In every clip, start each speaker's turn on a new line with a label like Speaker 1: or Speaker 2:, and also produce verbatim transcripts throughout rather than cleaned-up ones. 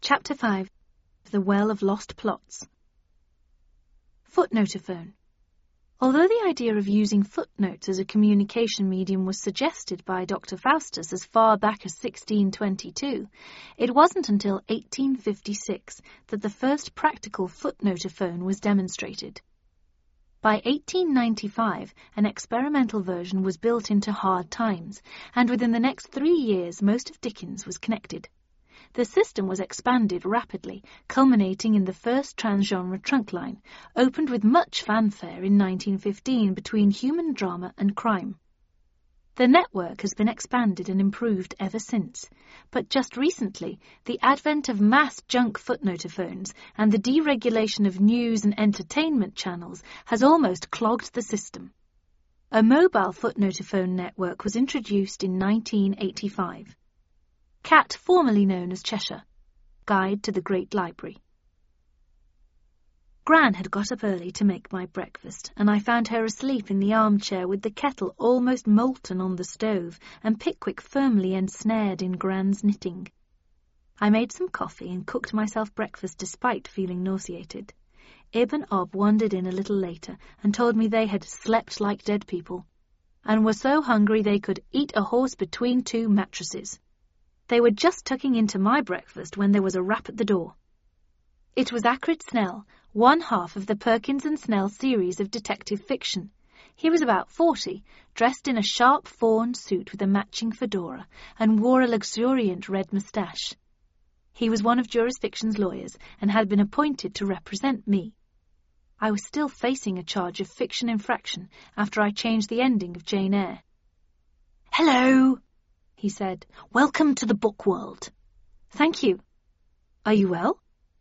Speaker 1: Chapter five. The Well of Lost Plots. Footnotophone. Although the idea of using footnotes as a communication medium was suggested by Doctor Faustus as far back as sixteen twenty-two, it wasn't until eighteen fifty-six that the first practical footnotophone was demonstrated. By eighteen ninety-five, an experimental version was built into Hard Times, and within the next three years most of Dickens was connected. The system was expanded rapidly, culminating in the first transgenre trunkline, opened with much fanfare in nineteen fifteen between human drama and crime. The network has been expanded and improved ever since, but just recently, the advent of mass junk footnotophones and the deregulation of news and entertainment channels has almost clogged the system. A mobile footnotophone network was introduced in nineteen eighty-five. Cat, formerly known as Cheshire. Guide to the Great Library. Gran had got up early to make my breakfast, and I found her asleep in the armchair with the kettle almost molten on the stove and Pickwick firmly ensnared in Gran's knitting. I made some coffee and cooked myself breakfast despite feeling nauseated. Ib and Ob wandered in a little later and told me they had slept like dead people, and were so hungry they could eat a horse between two mattresses. They were just tucking into my breakfast when there was a rap at the door. It was Acrid Snell, one half of the Perkins and Snell series of detective fiction. He was about forty, dressed in a sharp fawn suit with a matching fedora, and wore a luxuriant red moustache. He was one of Jurisfiction's lawyers, and had been appointed to represent me. I was still facing a charge of fiction infraction after I changed the ending of Jane Eyre. "Hello," he said. "Welcome to the book world." "Thank you. Are you well?"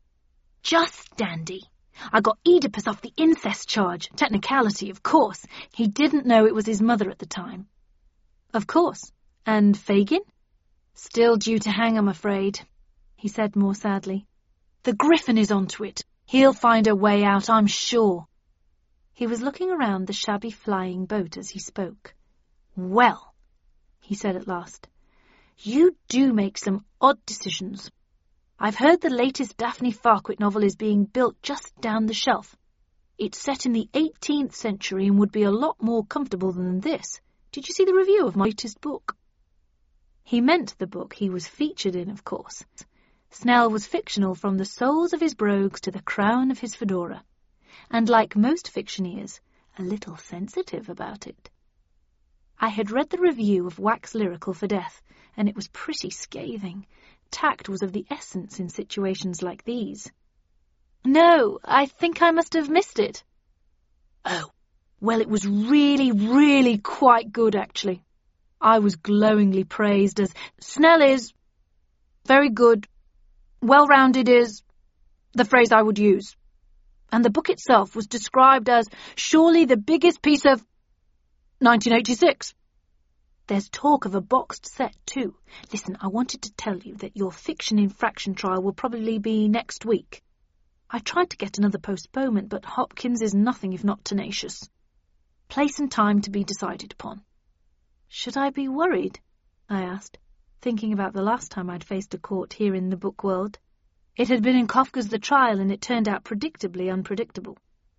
Speaker 1: "Just dandy. I got Oedipus off the incest charge. Technicality, of course. He didn't know it was his mother at the time." "Of course. And Fagin?" "Still due to hang, I'm afraid," he said more sadly. "The Griffin is onto it. He'll find a way out, I'm sure." He was looking around the shabby flying boat as he spoke. "Well," he said at last, "you do make some odd decisions. I've heard the latest Daphne Farquhar novel is being built just down the shelf. It's set in the eighteenth century and would be a lot more comfortable than this. Did you see the review of my latest book?" He meant the book he was featured in, of course. Snell was fictional from the soles of his brogues to the crown of his fedora, and like most fictioneers, a little sensitive about it. I had read the review of Wax Lyrical for Death, and it was pretty scathing. Tact was of the essence in situations like these. "No, I think I must have missed it." "Oh, well, it was really, really quite good, actually. I was glowingly praised as Snell is very good, well-rounded is the phrase I would use. And the book itself was described as surely the biggest piece of nineteen eighty-six. There's talk of a boxed set, too. Listen, I wanted to tell you that your fiction infraction trial will probably be next week. I tried to get another postponement, but Hopkins is nothing if not tenacious. Place and time to be decided upon." "Should I be worried?" I asked, thinking about the last time I'd faced a court here in the book world. It had been in Kafka's The Trial, and it turned out predictably unpredictable.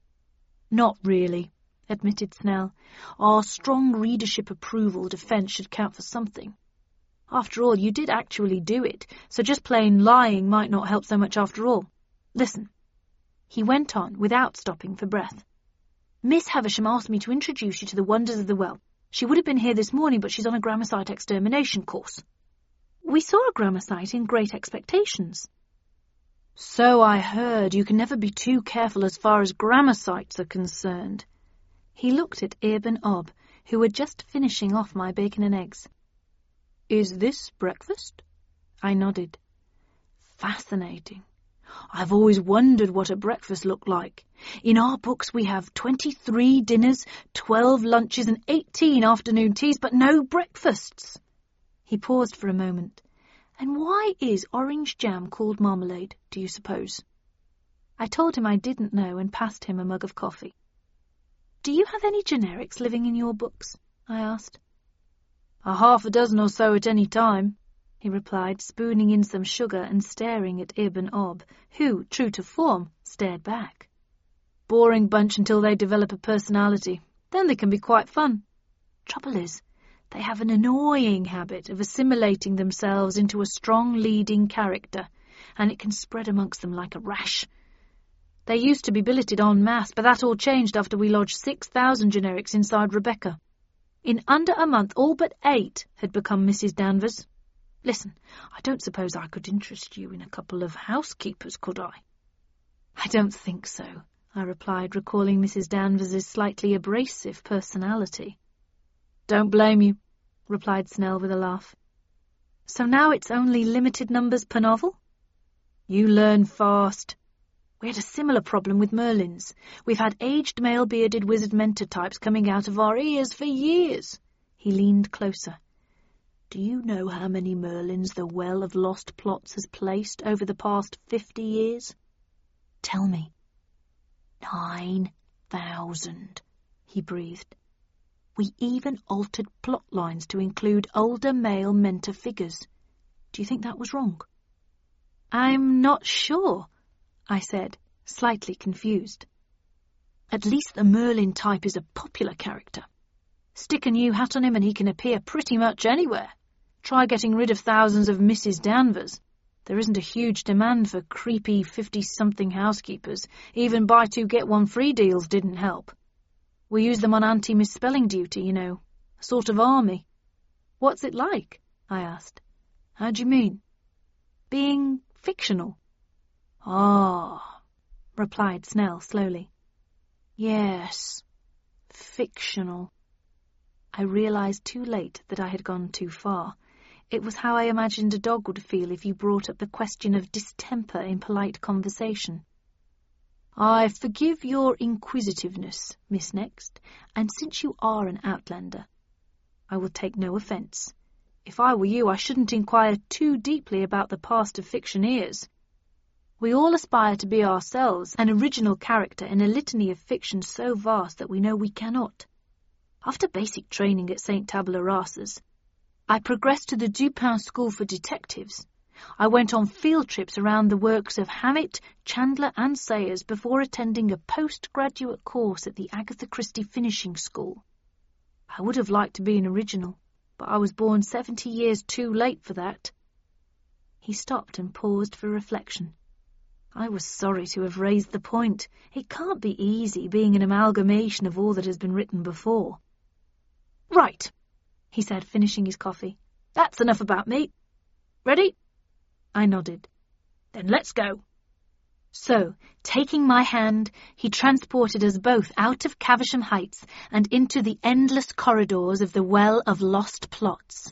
Speaker 1: "Not really," admitted Snell. "Our strong readership approval defence should count for something. After all, you did actually do it, so just plain lying might not help so much after all. Listen," he went on without stopping for breath. "Miss Havisham asked me to introduce you to the wonders of the well. She would have been here this morning, but she's on a Grammar-site extermination course." "We saw a Grammar-site in Great Expectations." "So I heard. You can never be too careful as far as Grammar-sites are concerned." He looked at Ib and Ob, who were just finishing off my bacon and eggs. "Is this breakfast?" I nodded. "Fascinating. I've always wondered what a breakfast looked like. In our books we have twenty-three dinners, twelve lunches and eighteen afternoon teas, but no breakfasts." He paused for a moment. "And why is orange jam called marmalade, do you suppose?" I told him I didn't know and passed him a mug of coffee. "Do you have any generics living in your books?" I asked. "A half a dozen or so at any time. he replied, spooning in some sugar and staring at Ib and Ob, who, true to form, stared back. Boring bunch until they develop a personality. Then they can be quite fun. Trouble is, they have an annoying habit of assimilating themselves into a strong leading character, and it can spread amongst them like a rash. They used to be billeted en masse, but that all changed after we lodged six thousand generics inside Rebecca. In under a month, all but eight had become Missus Danvers. Listen, I don't suppose I could interest you in a couple of housekeepers, could I? I don't think so, I replied, recalling Missus Danvers's slightly abrasive personality. Don't blame you, replied Snell with a laugh. So now it's only limited numbers per novel? You learn fast. We had a similar problem with Merlins. We've had aged male bearded wizard mentor types coming out of our ears for years. He leaned closer. Do you know how many Merlins the Well of Lost Plots has placed over the past fifty years? Tell me. Nine thousand, he breathed. We even altered plot lines to include older male mentor figures. Do you think that was wrong? I'm not sure, I said, slightly confused. At least the Merlin type is a popular character. Stick a new hat on him and he can appear pretty much anywhere. Try getting rid of thousands of Missus Danvers. There isn't a huge demand for creepy fifty-something housekeepers. Even buy two get one free deals didn't help. We use them on anti-misspelling duty, you know, a sort of army. What's it like? I asked. How do you mean? Being fictional. Ah, replied Snell slowly. Yes, fictional. I realized too late that I had gone too far. It was how I imagined a dog would feel if you brought up the question of distemper in polite conversation. I forgive your inquisitiveness, Miss Next, and since you are an outlander, I will take no offence. If I were you, I shouldn't inquire too deeply about the past of fictioneers. We all aspire to be ourselves, an original character in a litany of fiction so vast that we know we cannot. After basic training at Saint Tabula Rasa's, I progressed to the Dupin School for Detectives. I went on field trips around the works of Hammett, Chandler and Sayers before attending a postgraduate course at the Agatha Christie Finishing School. I would have liked to be an original, but I was born seventy years too late for that. He stopped and paused for reflection. I was sorry to have raised the point. It can't be easy being an amalgamation of all that has been written before. Right, he said, finishing his coffee. That's enough about me. Ready? I nodded. Then let's go. So, taking my hand, he transported us both out of Caversham Heights and into the endless corridors of the Well of Lost Plots.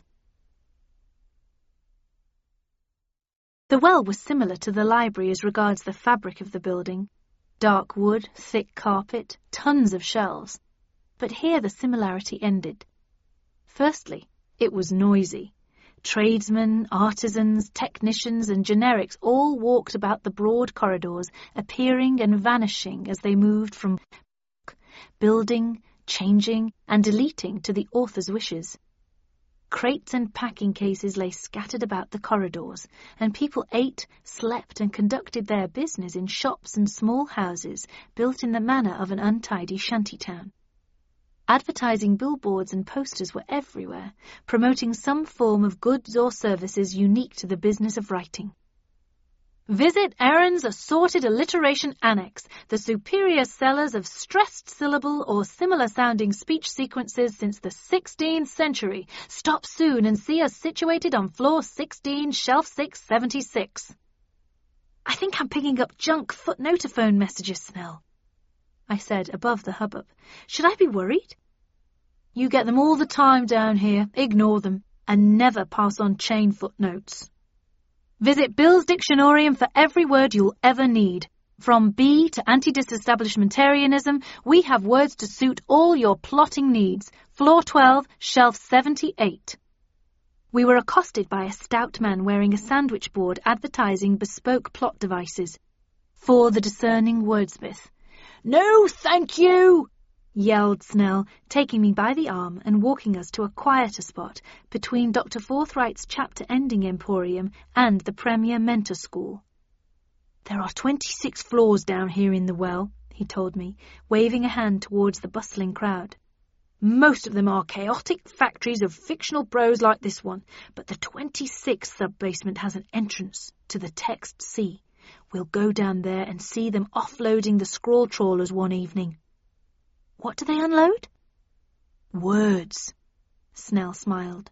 Speaker 1: The well was similar to the library as regards the fabric of the building. Dark wood, thick carpet, tons of shelves. But here the similarity ended. Firstly, it was noisy. Tradesmen, artisans, technicians and generics all walked about the broad corridors, appearing and vanishing as they moved from building, changing and deleting to the author's wishes. Crates and packing cases lay scattered about the corridors, and people ate, slept and conducted their business in shops and small houses built in the manner of an untidy shantytown. Advertising billboards and posters were everywhere, promoting some form of goods or services unique to the business of writing. Visit Aaron's Assorted Alliteration Annex, the superior sellers of stressed syllable or similar-sounding speech sequences since the sixteenth century. Stop soon and see us situated on floor sixteen, shelf six seventy-six. I think I'm picking up junk footnotophone messages, Snell, I said above the hubbub. Should I be worried? You get them all the time down here. Ignore them, and never pass on chain footnotes. Visit Bill's Dictionarium for every word you'll ever need. From B to anti-disestablishmentarianism, we have words to suit all your plotting needs. Floor twelve, shelf seventy-eight. We were accosted by a stout man wearing a sandwich board advertising bespoke plot devices. For the discerning wordsmith. No, thank you, yelled Snell, taking me by the arm and walking us to a quieter spot between Doctor Forthright's chapter-ending emporium and the Premier Mentor School. "There are twenty-six floors down here in the well," he told me, waving a hand towards the bustling crowd. "Most of them are chaotic factories of fictional prose like this one, but the twenty-sixth sub-basement has an entrance to the text sea. We'll go down there and see them offloading the scroll trawlers one evening." "What do they unload?" "Words," Snell smiled.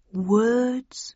Speaker 1: "Words,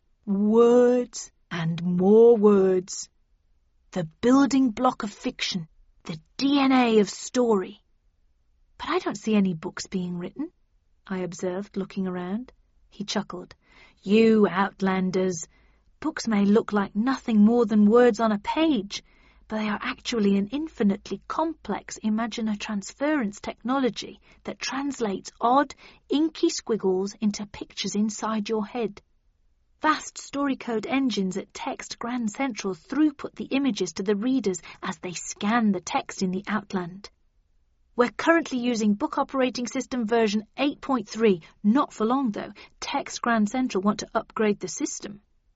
Speaker 1: words, and more words. The building block of fiction, the D N A of story." "But I don't see any books being written," I observed, looking around. He chuckled. "You outlanders! Books may look like nothing more than words on a page, but they are actually an infinitely complex imaginer-transference technology that translates odd, inky squiggles into pictures inside your head. Vast story code engines at Text Grand Central throughput the images to the readers as they scan the text in the Outland. We're currently using Book Operating System version eight point three. Not for long, though. Text Grand Central want to upgrade the system."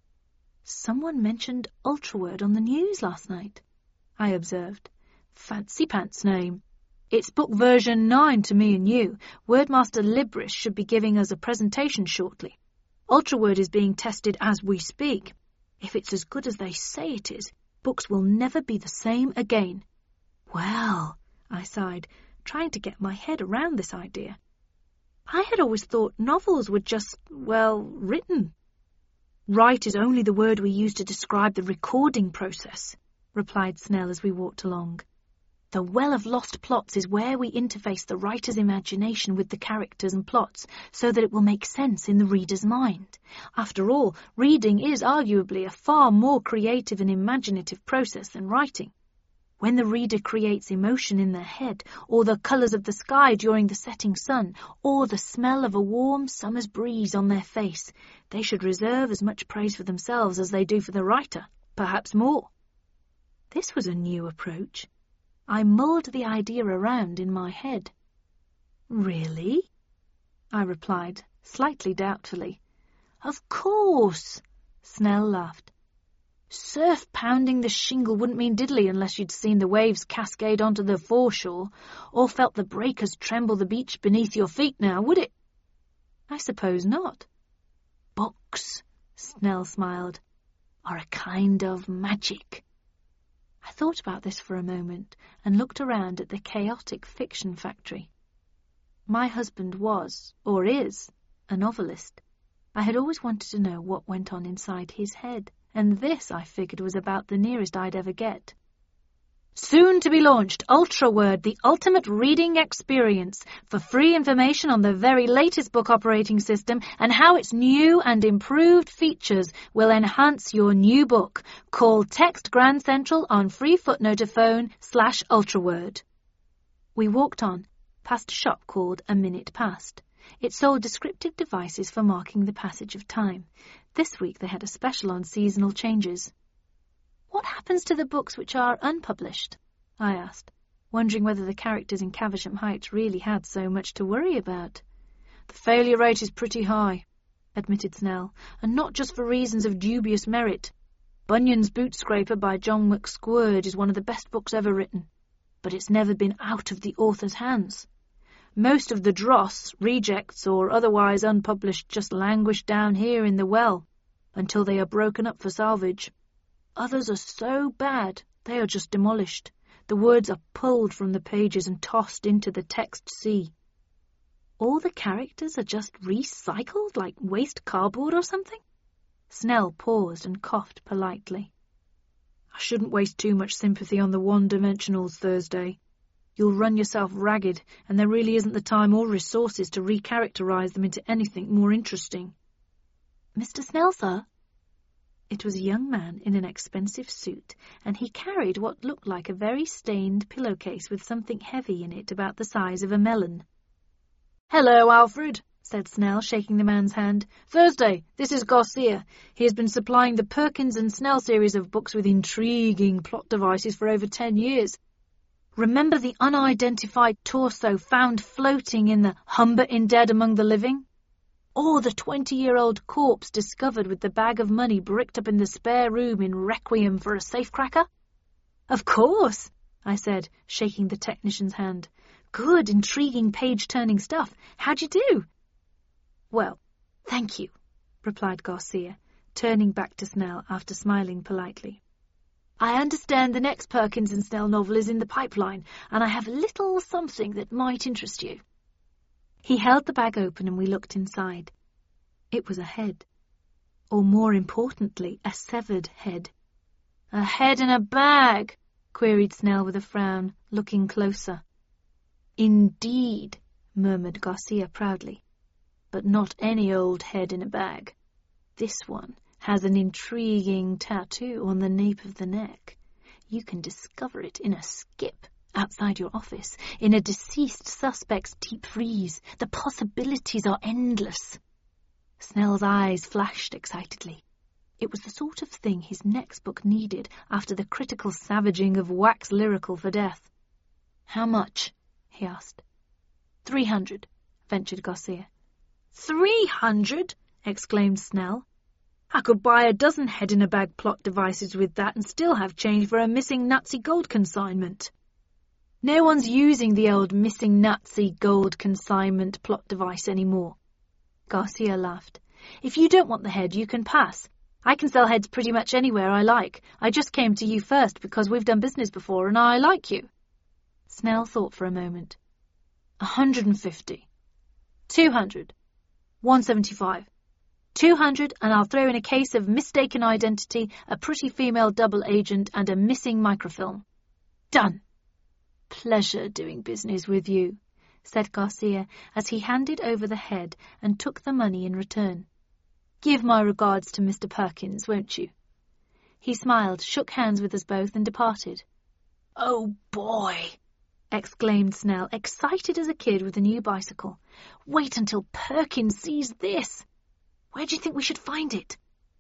Speaker 1: "Someone mentioned Ultraword on the news last night," I observed. "Fancy pants name. It's book version nine to me and you. Wordmaster Libris should be giving us a presentation shortly. Ultraword is being tested as we speak. If it's as good as they say it is, books will never be the same again." "Well," I sighed, trying to get my head around this idea. "I had always thought novels were just, well, written." "Write is only the word we use to describe the recording process," replied Snell as we walked along. "The well of lost plots is where we interface the writer's imagination with the characters and plots so that it will make sense in the reader's mind. After all, reading is arguably a far more creative and imaginative process than writing. When the reader creates emotion in their head, or the colours of the sky during the setting sun, or the smell of a warm summer's breeze on their face, they should reserve as much praise for themselves as they do for the writer, perhaps more." This was a new approach. I mulled the idea around in my head. "Really?" I replied, slightly doubtfully. "Of course," Snell laughed. "Surf pounding the shingle wouldn't mean diddly unless you'd seen the waves cascade onto the foreshore, or felt the breakers tremble the beach beneath your feet now, would it?" "I suppose not." "Books," Snell smiled, "are a kind of magic." I thought about this for a moment and looked around at the chaotic fiction factory. My husband was, or is, a novelist. I had always wanted to know what went on inside his head, and this, I figured, was about the nearest I'd ever get. "Soon to be launched, Ultraword, the ultimate reading experience. For free information on the very latest book operating system and how its new and improved features will enhance your new book. Call Text Grand Central on free footnotaphone slash Ultraword." We walked on, past a shop called A Minute Past. It sold descriptive devices for marking the passage of time. This week they had a special on seasonal changes. "What happens to the books which are unpublished?" I asked, wondering whether the characters in Caversham Heights really had so much to worry about. "The failure rate is pretty high," admitted Snell, "and not just for reasons of dubious merit. Bunyan's Boot Scraper by John McSquird is one of the best books ever written, but it's never been out of the author's hands. Most of the dross, rejects, or otherwise unpublished just languish down here in the well until they are broken up for salvage. Others are so bad, they are just demolished. The words are pulled from the pages and tossed into the text sea." "All the characters are just recycled, like waste cardboard or something?" Snell paused and coughed politely. "I shouldn't waste too much sympathy on the one-dimensionals, Thursday. You'll run yourself ragged, and there really isn't the time or resources to recharacterize them into anything more interesting." "Mister Snell, sir?" It was a young man in an expensive suit, and he carried what looked like a very stained pillowcase with something heavy in it about the size of a melon. "Hello, Alfred," said Snell, shaking the man's hand. "Thursday, this is Garcia. He has been supplying the Perkins and Snell series of books with intriguing plot devices for over ten years. Remember the unidentified torso found floating in the Humber in Dead Among the Living? Or the twenty-year-old corpse discovered with the bag of money bricked up in the spare room in Requiem for a Safecracker? Of course, I said, shaking the technician's hand. Good, intriguing, page-turning stuff. How'd you do? Well, thank you, replied Garcia, turning back to Snell after smiling politely. I understand the next Perkins and Snell novel is in the pipeline, and I have a little something that might interest you. He held the bag open and we looked inside. It was a head. Or more importantly, a severed head. A head in a bag, queried Snell with a frown, looking closer. Indeed, murmured Garcia proudly. But not any old head in a bag. This one has an intriguing tattoo on the nape of the neck. You can discover it in a skip outside your office, in a deceased suspect's deep freeze. The possibilities are endless. Snell's eyes flashed excitedly. It was the sort of thing his next book needed after the critical savaging of Wax Lyrical for Death. How much? He asked. Three hundred, ventured Garcia. Three hundred? Exclaimed Snell. I could buy a dozen head-in-a-bag plot devices with that and still have change for a missing Nazi gold consignment. No one's using the old missing Nazi gold consignment plot device anymore. Garcia laughed. If you don't want the head, you can pass. I can sell heads pretty much anywhere I like. I just came to you first because we've done business before and I like you. Snell thought for a moment. A hundred and fifty. Two hundred. One seventy-five. Two hundred, and I'll throw in a case of mistaken identity, a pretty female double agent, and a missing microfilm. Done. Pleasure doing business with you, said Garcia as he handed over the head and took the money in return. Give my regards to Mister Perkins, won't you? He smiled, shook hands with us both, and departed. Oh, boy! Exclaimed Snell, excited as a kid with a new bicycle. Wait until Perkins sees this! Where do you think we should find it?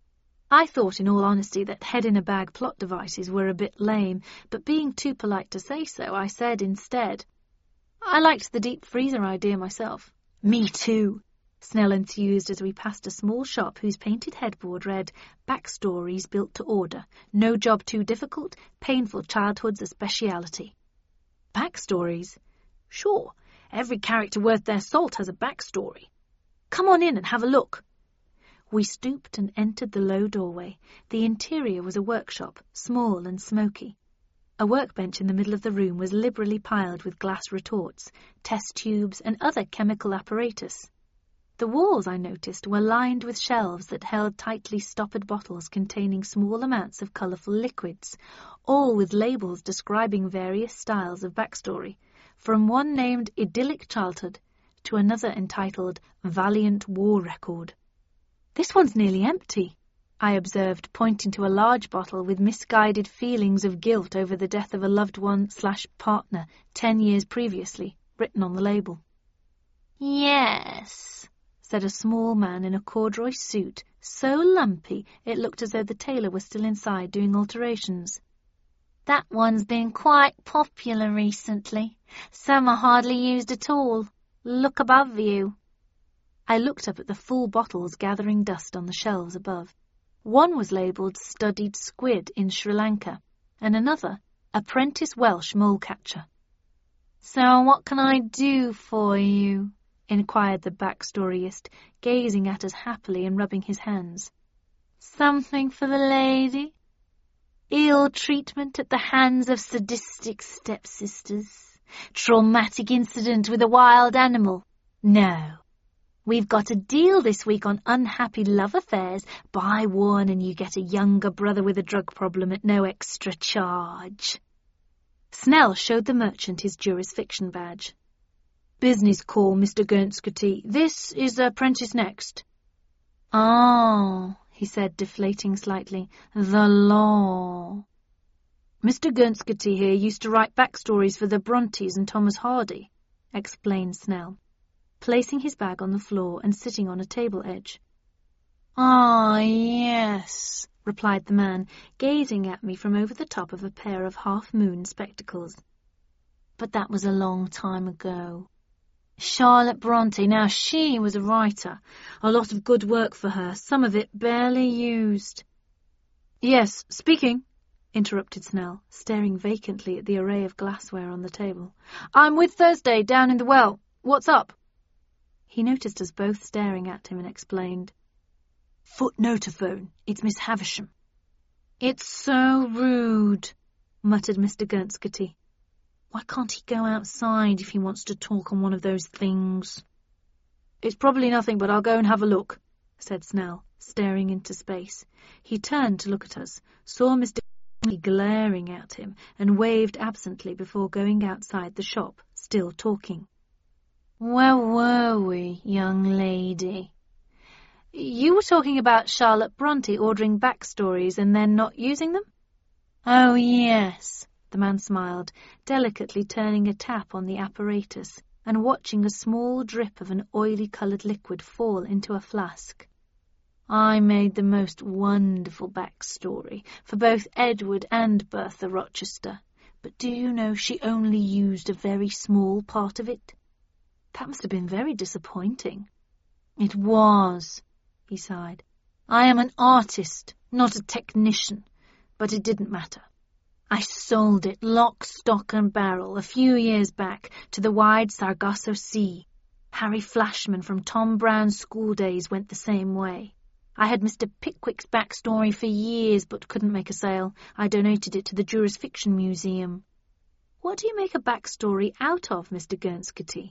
Speaker 1: I thought, in all honesty, that head-in-a-bag plot devices were a bit lame, but being too polite to say so, I said instead, I liked the deep freezer idea myself. Me too, Snell enthused as we passed a small shop whose painted headboard read, Backstories built to order. No job too difficult, painful childhood's a speciality. Backstories? Sure, every character worth their salt has a backstory. Come on in and have a look. We stooped and entered the low doorway. The interior was a workshop, small and smoky. A workbench in the middle of the room was liberally piled with glass retorts, test tubes, and other chemical apparatus. The walls, I noticed, were lined with shelves that held tightly stoppered bottles containing small amounts of colourful liquids, all with labels describing various styles of backstory, from one named Idyllic Childhood to another entitled Valiant War Record. This one's nearly empty, I observed, pointing to a large bottle with misguided feelings of guilt over the death of a loved one slash partner ten years previously, written on the label. Yes, said a small man in a corduroy suit, so lumpy it looked as though the tailor was still inside doing alterations. That one's been quite popular recently. Some are hardly used at all. Look above you. I looked up at the full bottles gathering dust on the shelves above. One was labelled Studied Squid in Sri Lanka, and another Apprentice Welsh Molecatcher. So what can I do for you? Inquired the backstoryist, gazing at us happily and rubbing his hands. Something for the lady? Ill treatment at the hands of sadistic stepsisters? Traumatic incident with a wild animal? No. We've got a deal this week on unhappy love affairs. Buy one and you get a younger brother with a drug problem at no extra charge. Snell showed the merchant his jurisfiction badge. Business call, Mister Gurnscotty. This is Apprentice Next. Oh, he said, deflating slightly. The law. Mister Gurnscotty here used to write backstories for the Brontes and Thomas Hardy, explained Snell, placing his bag on the floor and sitting on a table edge. Ah, yes, replied the man, gazing at me from over the top of a pair of half-moon spectacles. but that was a long time ago. Charlotte Bronte, now she was a writer. A lot of good work for her, some of it barely used. Yes, speaking, interrupted Snell, staring vacantly at the array of glassware on the table. I'm with Thursday down in the well. What's up? He noticed us both staring at him and explained. Footnotophone. It's Miss Havisham. It's so rude, muttered Mister Gurnscotty. Why can't he go outside if he wants to talk on one of those things? It's probably nothing, but I'll go and have a look, said Snell, staring into space. He turned to look at us, saw Mister Gurnscotty glaring at him, and waved absently before going outside the shop, still talking. Where were we, young lady? You were talking about Charlotte Bronte ordering backstories and then not using them? Oh, yes. The man smiled, delicately turning a tap on the apparatus and watching a small drip of an oily-coloured liquid fall into a flask. I made the most wonderful backstory for both Edward and Bertha Rochester, but do you know she only used a very small part of it? That must have been very disappointing. It was, he sighed. I am an artist, not a technician, but it didn't matter. I sold it lock, stock and barrel a few years back to the wide Sargasso Sea. Harry Flashman from Tom Brown's school days went the same way. I had Mister Pickwick's backstory for years but couldn't make a sale. I donated it to the Jurisfiction Museum. What do you make a backstory out of, Mister Gurnscotty?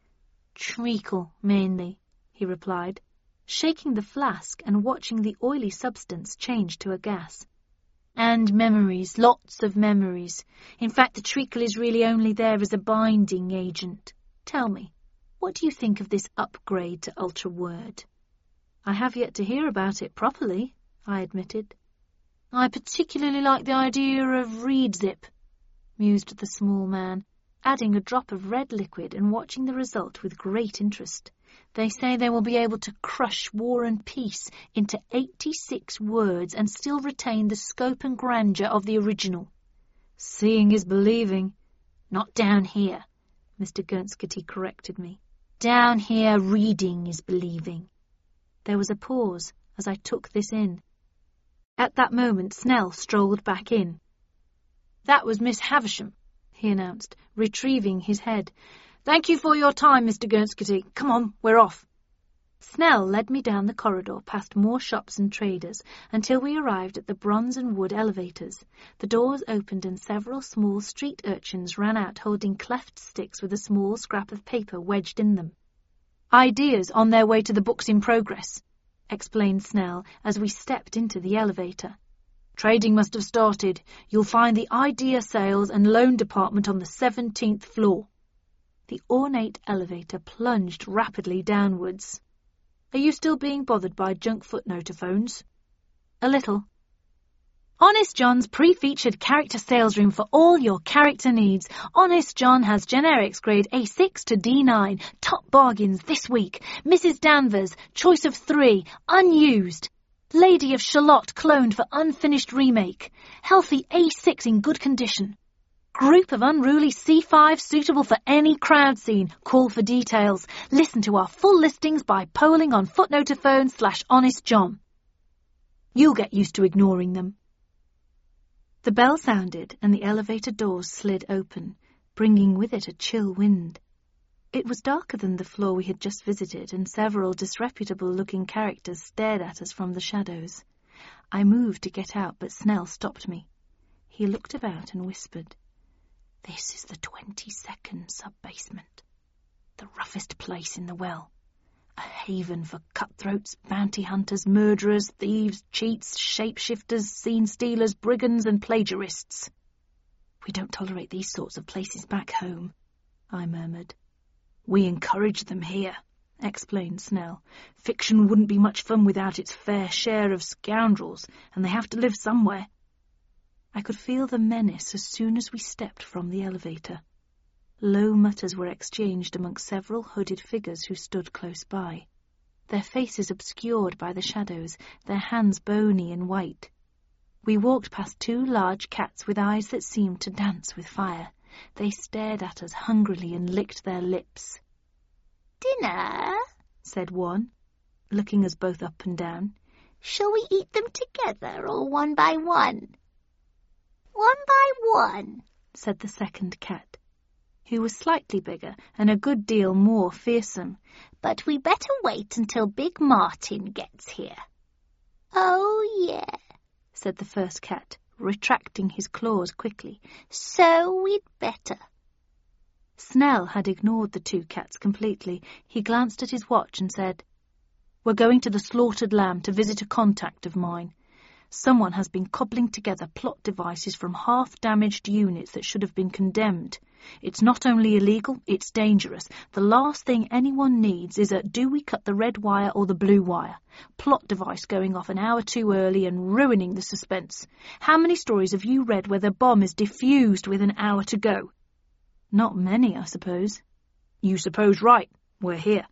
Speaker 1: Treacle, mainly, he replied, shaking the flask and watching the oily substance change to a gas. And memories, lots of memories. In fact, the treacle is really only there as a binding agent. Tell me, what do you think of this upgrade to Ultra Word? I have yet to hear about it properly, I admitted. I particularly like the idea of Read Zip, mused the small man, adding a drop of red liquid and watching the result with great interest. They say they will be able to crush War and Peace into eighty-six words and still retain the scope and grandeur of the original. Seeing is believing. Not down here, Mister Gurnscotty corrected me. Down here, reading is believing. There was a pause as I took this in. At that moment, Snell strolled back in. That was Miss Havisham, he announced, retrieving his head. Thank you for your time, Mister Gurnscotty. Come on, we're off. Snell led me down the corridor past more shops and traders until we arrived at the bronze and wood elevators. The doors opened and several small street urchins ran out holding cleft sticks with a small scrap of paper wedged in them. Ideas on their way to the books in progress, explained Snell as we stepped into the elevator. Trading must have started. You'll find the idea sales and loan department on the seventeenth floor. The ornate elevator plunged rapidly downwards. Are you still being bothered by junk footnotophones? A little. Honest John's pre-featured character sales room for all your character needs. Honest John has generics grade A six to D nine. Top bargains this week. Missus Danvers, choice of three, unused. Lady of Shalott cloned for unfinished remake. Healthy A six in good condition. Group of unruly C five suitable for any crowd scene. Call for details. Listen to our full listings by polling on footnotophone slash Honest John. You'll get used to ignoring them. The bell sounded and the elevator doors slid open, bringing with it a chill wind. It was darker than the floor we had just visited, and several disreputable-looking characters stared at us from the shadows. I moved to get out, but Snell stopped me. He looked about and whispered, This is the twenty-second sub-basement, the roughest place in the well. A haven for cutthroats, bounty hunters, murderers, thieves, cheats, shapeshifters, scene stealers, brigands and plagiarists. We don't tolerate these sorts of places back home, I murmured. We encourage them here, explained Snell. Fiction wouldn't be much fun without its fair share of scoundrels, and they have to live somewhere. I could feel the menace as soon as we stepped from the elevator. Low mutters were exchanged amongst several hooded figures who stood close by, their faces obscured by the shadows, their hands bony and white. We walked past two large cats with eyes that seemed to dance with fire, They stared at us hungrily and licked their lips.
Speaker 2: "Dinner?"
Speaker 1: said one, looking us both up and down.
Speaker 2: "Shall we eat them together or one by one?" "One by one,"
Speaker 1: said the second cat, who was slightly bigger and a good deal more fearsome.
Speaker 2: "But we better wait until Big Martin gets here." "Oh, yeah,"
Speaker 1: said the first cat, retracting his claws quickly.
Speaker 2: "So we'd better."
Speaker 1: Snell had ignored the two cats completely. He glanced at his watch and said, "We're going to the Slaughtered Lamb to visit a contact of mine. Someone has been cobbling together plot devices from half-damaged units that should have been condemned. It's not only illegal, it's dangerous. The last thing anyone needs is a do we cut the red wire or the blue wire? Plot device going off an hour too early and ruining the suspense. How many stories have you read where the bomb is defused with an hour to go?" "Not many, I suppose." "You suppose right. We're here."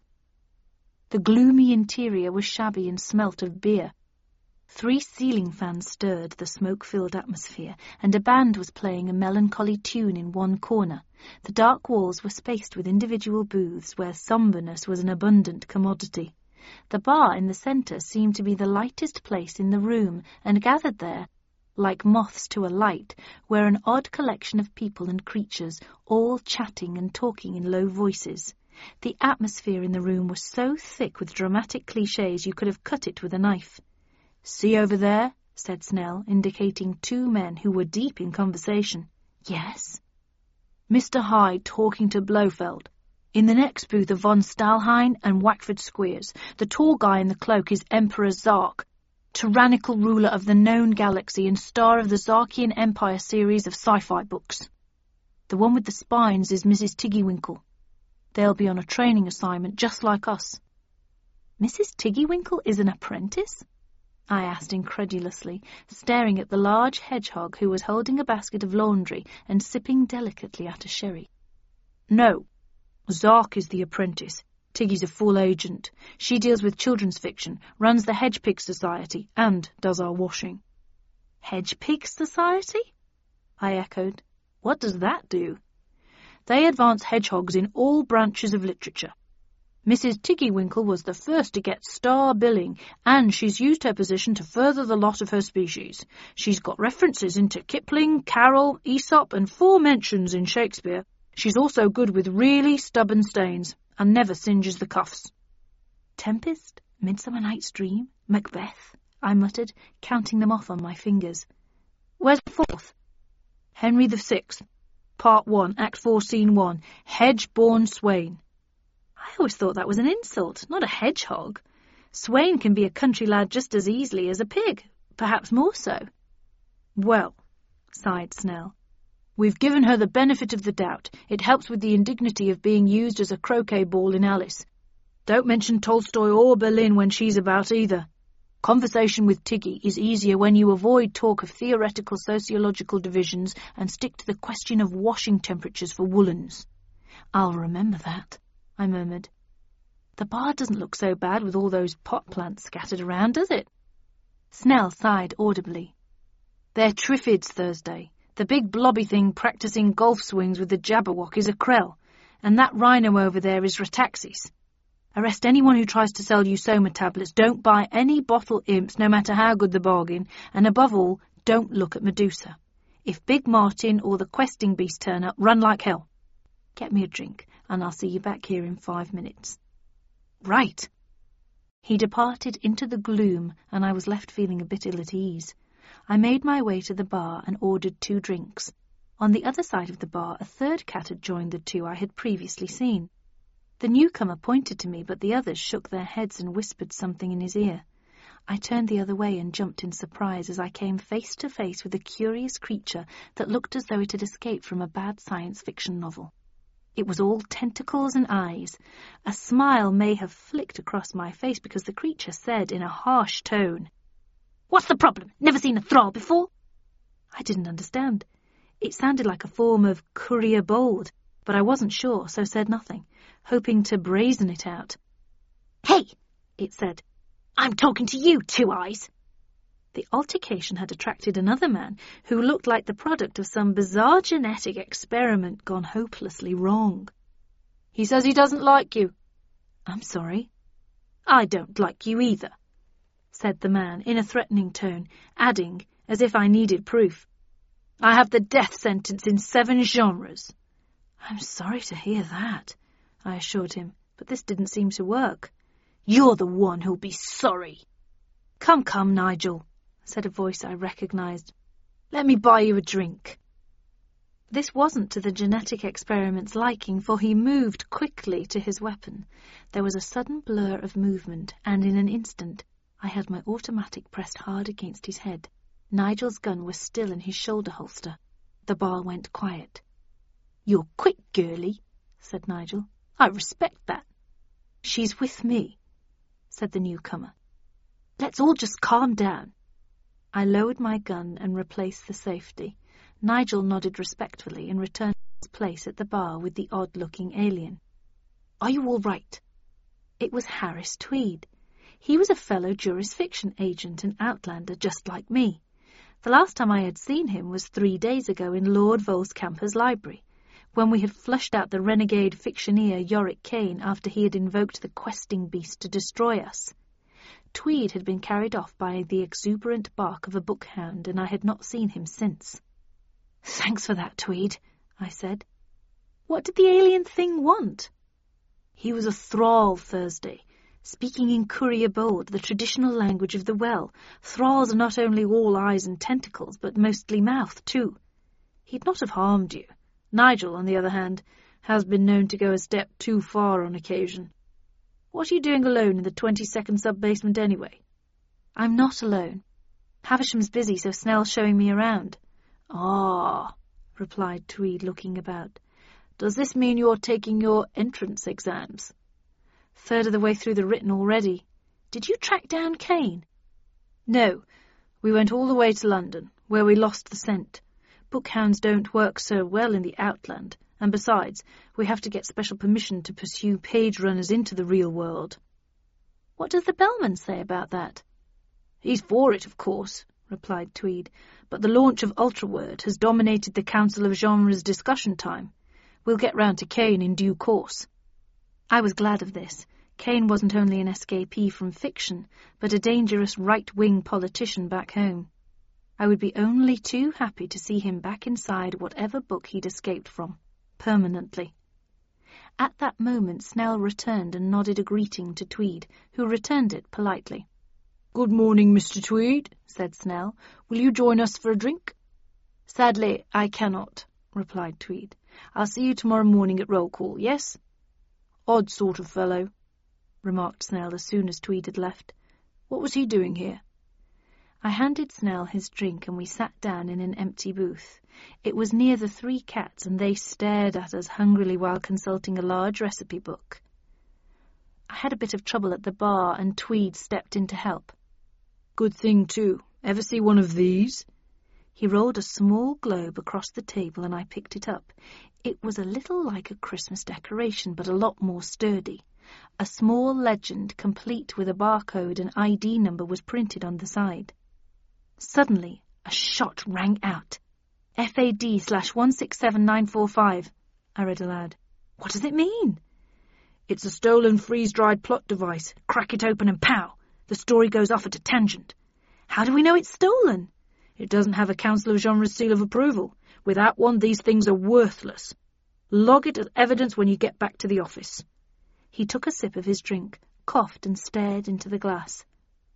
Speaker 1: The gloomy interior was shabby and smelt of beer. Three ceiling fans stirred the smoke-filled atmosphere, and a band was playing a melancholy tune in one corner. The dark walls were spaced with individual booths where sombreness was an abundant commodity. The bar in the centre seemed to be the lightest place in the room, and gathered there, like moths to a light, were an odd collection of people and creatures, all chatting and talking in low voices. The atmosphere in the room was so thick with dramatic clichés you could have cut it with a knife. "See over there?" said Snell, indicating two men who were deep in conversation. "Yes." "Mister Hyde talking to Blofeld. In the next booth are von Stalhein and Wackford Squeers. The tall guy in the cloak is Emperor Zark, tyrannical ruler of the known galaxy and star of the Zarkian Empire series of sci-fi books. The one with the spines is Missus Tiggywinkle. They'll be on a training assignment just like us." "Missus Tiggywinkle is an apprentice?" I asked incredulously, staring at the large hedgehog who was holding a basket of laundry and sipping delicately at a sherry. "No, Zark is the apprentice. Tiggy's a full agent. She deals with children's fiction, runs the Hedge Pig Society, and does our washing." "Hedge Pig Society?" I echoed. "What does that do?" "They advance hedgehogs in all branches of literature. Missus Tiggywinkle was the first to get star billing, and she's used her position to further the lot of her species. She's got references into Kipling, Carroll, Aesop, and four mentions in Shakespeare. She's also good with really stubborn stains, and never singes the cuffs." "Tempest, Midsummer Night's Dream, Macbeth," I muttered, counting them off on my fingers. "Where's the fourth?" "Henry the Sixth, Part One, Act Four, Scene One, Hedge-born Swain." I always thought that was an insult, not a hedgehog. Swain can be a country lad just as easily as a pig, perhaps more so. "Well," sighed Snell, "we've given her the benefit of the doubt. It helps with the indignity of being used as a croquet ball in Alice. Don't mention Tolstoy or Berlin when she's about either. Conversation with Tiggy is easier when you avoid talk of theoretical sociological divisions and stick to the question of washing temperatures for woolens." "I'll remember that," I murmured. "The bar doesn't look so bad with all those pot plants scattered around, does it?" Snell sighed audibly. "They're Triffids Thursday. The big blobby thing practising golf swings with the Jabberwock is a Krell, and that rhino over there is Rataxis. Arrest anyone who tries to sell you Soma tablets. Don't buy any bottle imps, no matter how good the bargain, and above all, don't look at Medusa. If Big Martin or the questing beast turn up, run like hell. Get me a drink, and I'll see you back here in five minutes." "Right." He departed into the gloom, and I was left feeling a bit ill at ease. I made my way to the bar and ordered two drinks. On the other side of the bar, a third cat had joined the two I had previously seen. The newcomer pointed to me, but the others shook their heads and whispered something in his ear. I turned the other way and jumped in surprise as I came face to face with a curious creature that looked as though it had escaped from a bad science fiction novel. It was all tentacles and eyes. A smile may have flicked across my face because the creature said in a harsh tone, "What's the problem? Never seen a thrall before?" I didn't understand. It sounded like a form of courier bold, but I wasn't sure, so said nothing, hoping to brazen it out. "Hey," it said, "I'm talking to you, Two Eyes." The altercation had attracted another man who looked like the product of some bizarre genetic experiment gone hopelessly wrong. "He says he doesn't like you." "I'm sorry." "I don't like you either," said the man in a threatening tone, adding, as if I needed proof, "I have the death sentence in seven genres." "I'm sorry to hear that," I assured him, but this didn't seem to work. "You're the one who'll be sorry." "Come, come, Nigel," said a voice I recognised. "Let me buy you a drink." This wasn't to the genetic experiment's liking, for he moved quickly to his weapon. There was a sudden blur of movement, and in an instant I had my automatic pressed hard against his head. Nigel's gun was still in his shoulder holster. The bar went quiet. "You're quick, girlie," said Nigel. "I respect that." "She's with me," said the newcomer. "Let's all just calm down." I lowered my gun and replaced the safety. Nigel nodded respectfully and returned to his place at the bar with the odd-looking alien. "Are you all right?" It was Harris Tweed. He was a fellow jurisfiction agent and outlander just like me. The last time I had seen him was three days ago in Lord Volskamper's library, when we had flushed out the renegade fictioneer Yorick Kane after he had invoked the questing beast to destroy us. Tweed had been carried off by the exuberant bark of a bookhound, and I had not seen him since. "Thanks for that, Tweed," I said. What did the alien thing want? He was a thrall Thursday, speaking in courier bold, the traditional language of the well. Thralls are not only all eyes and tentacles, but mostly mouth, too. He'd not have harmed you. Nigel, on the other hand, has been known to go a step too far on occasion. What are you doing alone in the twenty-second sub-basement anyway? I'm not alone. Havisham's busy, so Snell's showing me around. Ah, replied Tweed, looking about. Does this mean you're taking your entrance exams? Third of the way through the written already. Did you track down Kane? No, we went all the way to London, where we lost the scent. Bookhounds don't work so well in the outland, and besides, we have to get special permission to pursue page runners into the real world. What does the bellman say about that? He's for it, of course, replied Tweed, but the launch of Ultraword has dominated the Council of Genres discussion time. We'll get round to Kane in due course. I was glad of this. Kane wasn't only an escapee from fiction, but a dangerous right-wing politician back home. I would be only too happy to see him back inside whatever book he'd escaped from, permanently. At that moment Snell returned and nodded a greeting to Tweed, who returned it politely. Good morning, Mister Tweed, said Snell. Will you join us for a drink? Sadly, I cannot, replied Tweed. I'll see you tomorrow morning at roll call, yes? Odd sort of fellow, remarked Snell as soon as Tweed had left. What was he doing here? I handed Snell his drink and we sat down in an empty booth. It was near the Three Cats and they stared at us hungrily while consulting a large recipe book. I had a bit of trouble at the bar and Tweed stepped in to help. Good thing, too. Ever see one of these? He rolled a small globe across the table and I picked it up. It was a little like a Christmas decoration, but a lot more sturdy. A small legend, complete with a barcode and I D number, was printed on the side. Suddenly, a shot rang out. F A D slash one six seven nine four five, I read aloud. What does it mean? It's a stolen freeze-dried plot device. Crack it open and pow! The story goes off at a tangent. How do we know it's stolen? It doesn't have a Council of Genres seal of approval. Without one, these things are worthless. Log it as evidence when you get back to the office. He took a sip of his drink, coughed and stared into the glass.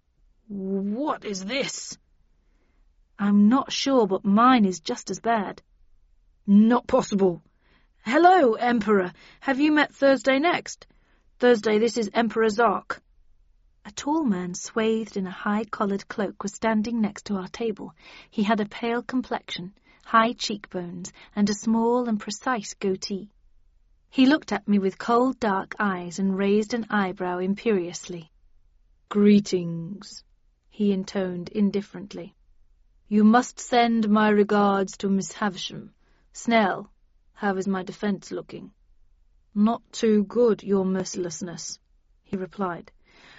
Speaker 1: What is this? I'm not sure, but mine is just as bad. Not possible. Hello, Emperor. Have you met Thursday next? Thursday, this is Emperor Zark. A tall man swathed in a high-collared cloak was standing next to our table. He had a pale complexion, high cheekbones, and a small and precise goatee. He looked at me with cold, dark eyes and raised an eyebrow imperiously. Greetings, he intoned indifferently. You must send my regards to Miss Havisham. Snell, how is my defence looking? Not too good, your mercilessness, he replied.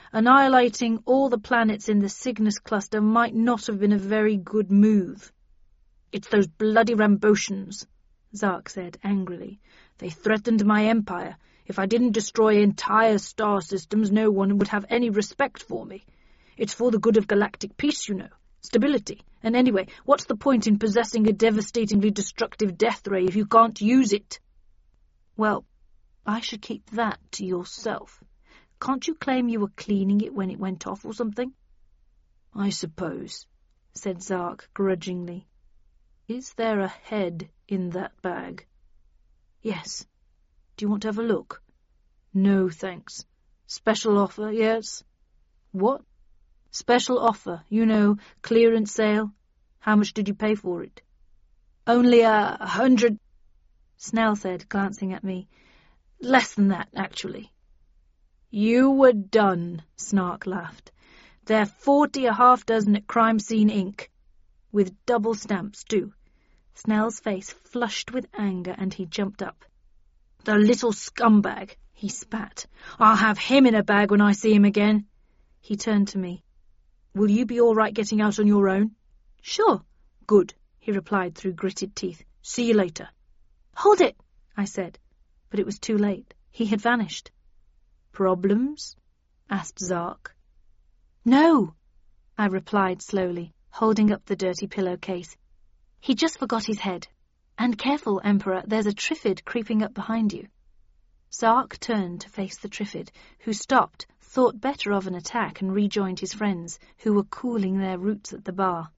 Speaker 1: Annihilating all the planets in the Cygnus cluster might not have been a very good move. It's those bloody Rambotians, Zark said angrily. They threatened my empire. If I didn't destroy entire star systems, no one would have any respect for me. It's for the good of galactic peace, you know. Stability. And anyway, what's the point in possessing a devastatingly destructive death ray if you can't use it? Well, I should keep that to yourself. Can't you claim you were cleaning it when it went off or something? I suppose, said Zark grudgingly. Is there a head in that bag? Yes. Do you want to have a look? No, thanks. Special offer, yes? What? Special offer, you know, clearance sale. How much did you pay for it? Only a hundred, Snell said, glancing at me. Less than that, actually. You were done, Snark laughed. They're forty a half dozen at Crime Scene Incorporated. With double stamps, too. Snell's face flushed with anger, and he jumped up. The little scumbag, he spat. I'll have him in a bag when I see him again. He turned to me. Will you be all right getting out on your own? Sure. Good, he replied through gritted teeth. See you later. Hold it, I said. But it was too late. He had vanished. Problems? Asked Zark. No, I replied slowly, holding up the dirty pillowcase. He just forgot his head. And careful, Emperor, there's a Triffid creeping up behind you. Zark turned to face the Triffid, who stopped, thought better of an attack, and rejoined his friends, who were cooling their roots at the bar.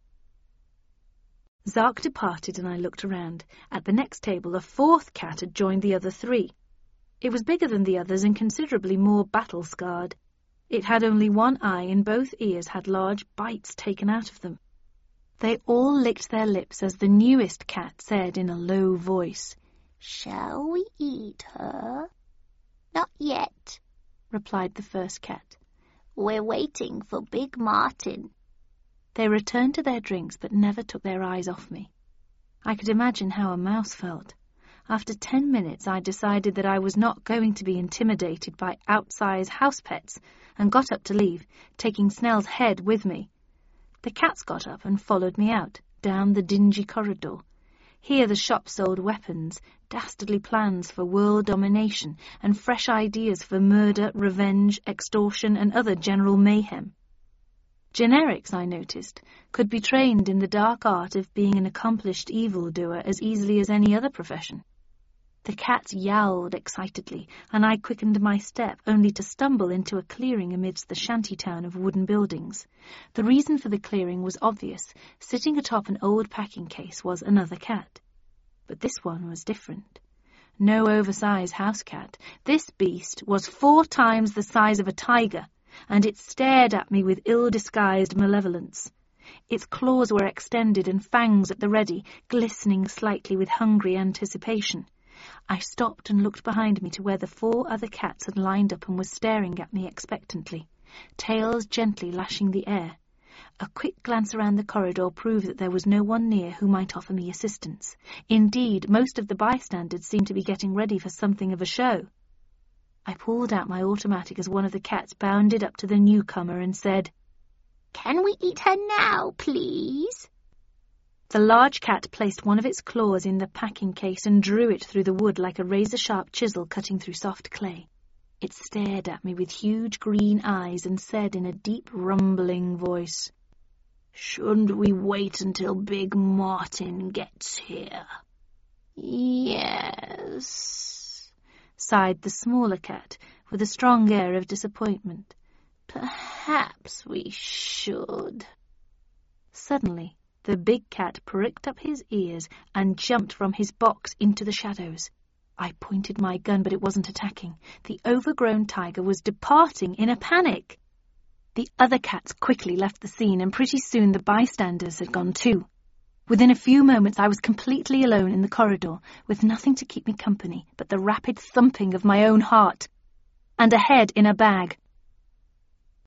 Speaker 1: Zark departed, and I looked around. At the next table, a fourth cat had joined the other three. It was bigger than the others and considerably more battle-scarred. It had only one eye, and both ears had large bites taken out of them. They all licked their lips as the newest cat said in a low voice,
Speaker 2: Shall we eat her? Not yet, replied the first cat. We're waiting for Big Martin.
Speaker 1: They returned to their drinks but never took their eyes off me. I could imagine how a mouse felt. After ten minutes I decided that I was not going to be intimidated by outsize house pets and got up to leave, taking Snell's head with me. The cats got up and followed me out, down the dingy corridor. Here the shop sold weapons, dastardly plans for world domination, and fresh ideas for murder, revenge, extortion, and other general mayhem. Generics, I noticed, could be trained in the dark art of being an accomplished evildoer as easily as any other profession. The cats yowled excitedly, and I quickened my step, only to stumble into a clearing amidst the shanty-town of wooden buildings. The reason for the clearing was obvious. Sitting atop an old packing case was another cat. But this one was different. No oversized house cat. This beast was four times the size of a tiger, and it stared at me with ill-disguised malevolence. Its claws were extended and fangs at the ready, glistening slightly with hungry anticipation. I stopped and looked behind me to where the four other cats had lined up and were staring at me expectantly, tails gently lashing the air. A quick glance around the corridor proved that there was no one near who might offer me assistance. Indeed, most of the bystanders seemed to be getting ready for something of a show. I pulled out my automatic as one of the cats bounded up to the newcomer and said,
Speaker 2: Can we eat her now, please?
Speaker 1: The large cat placed one of its claws in the packing case and drew it through the wood like a razor-sharp chisel cutting through soft clay. It stared at me with huge green eyes and said in a deep, rumbling voice, Shouldn't we wait until Big Martin gets here?
Speaker 2: Yes,
Speaker 1: sighed the smaller cat with a strong air of disappointment.
Speaker 2: Perhaps we should.
Speaker 1: Suddenly, the big cat pricked up his ears and jumped from his box into the shadows. I pointed my gun, but it wasn't attacking. The overgrown tiger was departing in a panic. The other cats quickly left the scene, and pretty soon the bystanders had gone too. Within a few moments I was completely alone in the corridor, with nothing to keep me company but the rapid thumping of my own heart, and a head in a bag.